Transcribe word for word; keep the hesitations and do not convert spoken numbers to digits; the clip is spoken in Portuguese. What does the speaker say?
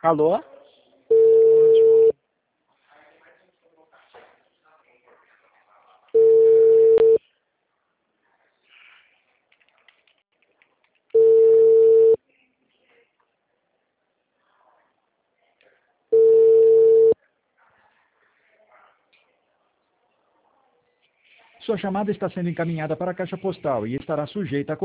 Alô? Sua chamada está sendo encaminhada para a caixa postal e estará sujeita a